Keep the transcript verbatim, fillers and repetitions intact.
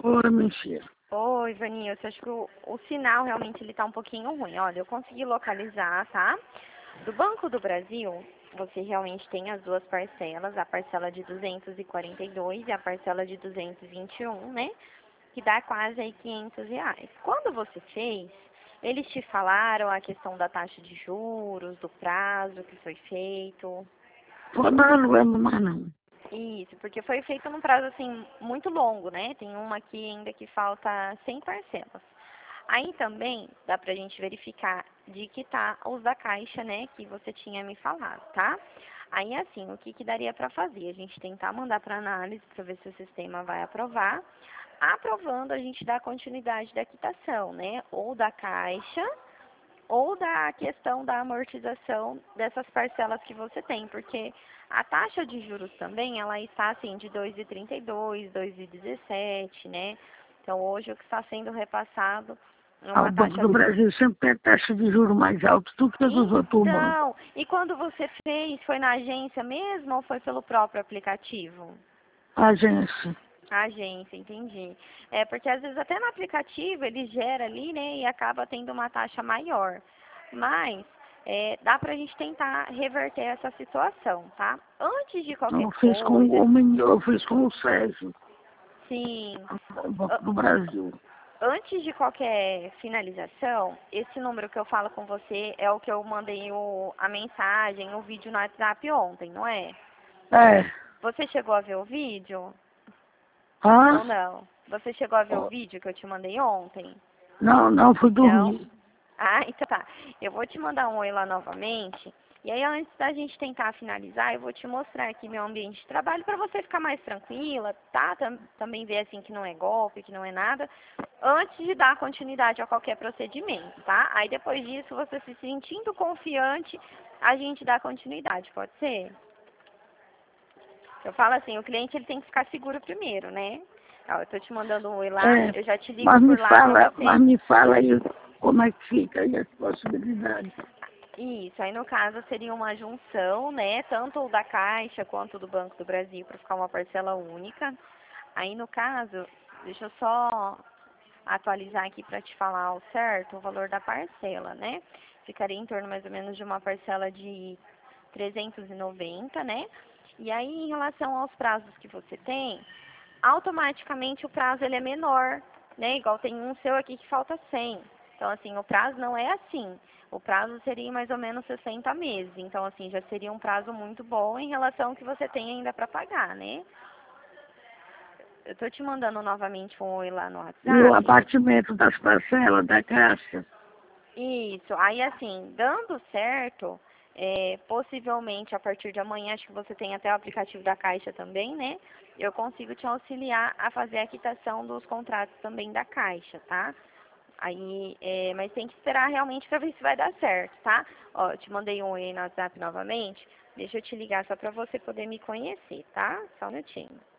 Oi, mentira. Oi, Vanilson, acho que o, o sinal realmente ele tá um pouquinho ruim. Olha, eu consegui localizar, tá? Do Banco do Brasil, você realmente tem as duas parcelas, a parcela de duzentos e quarenta e dois e a parcela de duzentos e vinte e um, né? Que dá quase aí quinhentos reais. Quando você fez, eles te falaram a questão da taxa de juros, do prazo que foi feito? Pô, não, não lembro mais não. Isso, porque foi feito num prazo assim muito longo, né? Tem uma aqui ainda que falta cem parcelas. Aí também dá pra gente verificar de que tá os da Caixa, né, que você tinha me falado, tá? Aí assim, o que que daria pra fazer? A gente tentar mandar pra análise pra ver se o sistema vai aprovar. Aprovando, a gente dá continuidade da quitação, né? Ou da Caixa, ou da questão da amortização dessas parcelas que você tem, porque a taxa de juros também, ela está assim de dois vírgula trinta e dois, dois vírgula dezessete, né? Então hoje o que está sendo repassado é Ah, o uma Banco taxa... do Brasil sempre tem taxa de juros mais alta do que os outros bancos. Então, e quando você fez, foi na agência mesmo ou foi pelo próprio aplicativo? Agência. A agência, entendi. É, porque às vezes até no aplicativo ele gera ali, né, e acaba tendo uma taxa maior. Mas é, dá pra gente tentar reverter essa situação, tá? Antes de qualquer Eu fiz com coisa, o menino, eu fiz com o Sérgio, sim, o a- Banco do Brasil. antes de qualquer finalização, esse número que eu falo com você é o que eu mandei o, a mensagem, o vídeo no WhatsApp ontem, não é? É. Você chegou a ver o vídeo? Ou Ah? não? Você chegou a ver o vídeo que eu te mandei ontem? Não, não, fui Não? dormir. Ah, então tá. Eu vou te mandar um oi lá novamente. E aí, antes da gente tentar finalizar, eu vou te mostrar aqui meu ambiente de trabalho para você ficar mais tranquila, tá? Tam- também ver assim que não é golpe, que não é nada, antes de dar continuidade a qualquer procedimento, tá? Aí depois disso, você se sentindo confiante, a gente dá continuidade, pode ser? Eu falo assim, o cliente ele tem que ficar seguro primeiro, né? Ó, eu tô te mandando um oi lá, É. eu já te ligo Mas me por lá para fala, você. mas me fala aí como é que fica aí as possibilidades. Isso, aí no caso seria uma junção, né, tanto o da Caixa quanto do Banco do Brasil para ficar uma parcela única. Aí no caso, deixa eu só atualizar aqui para te falar ao certo o valor da parcela, né? Ficaria em torno mais ou menos de uma parcela de trezentos e noventa, né? E aí em relação aos prazos que você tem, automaticamente o prazo ele é menor, né? Igual tem um seu aqui que falta cem. Então, assim, o prazo não é assim. O prazo seria mais ou menos sessenta meses. Então, assim, já seria um prazo muito bom em relação ao que você tem ainda para pagar, né? Eu tô te mandando novamente um oi lá no E o WhatsApp. abatimento das parcelas da Caixa. Isso. Aí, assim, dando certo, é, possivelmente a partir de amanhã, acho que você tem até o aplicativo da Caixa também, né? Eu consigo te auxiliar a fazer a quitação dos contratos também da Caixa, tá? Aí, é, mas tem que esperar realmente para ver se vai dar certo, tá? Ó, eu te mandei um oi no WhatsApp novamente. Deixa eu te ligar só para você poder me conhecer, tá? Só um minutinho.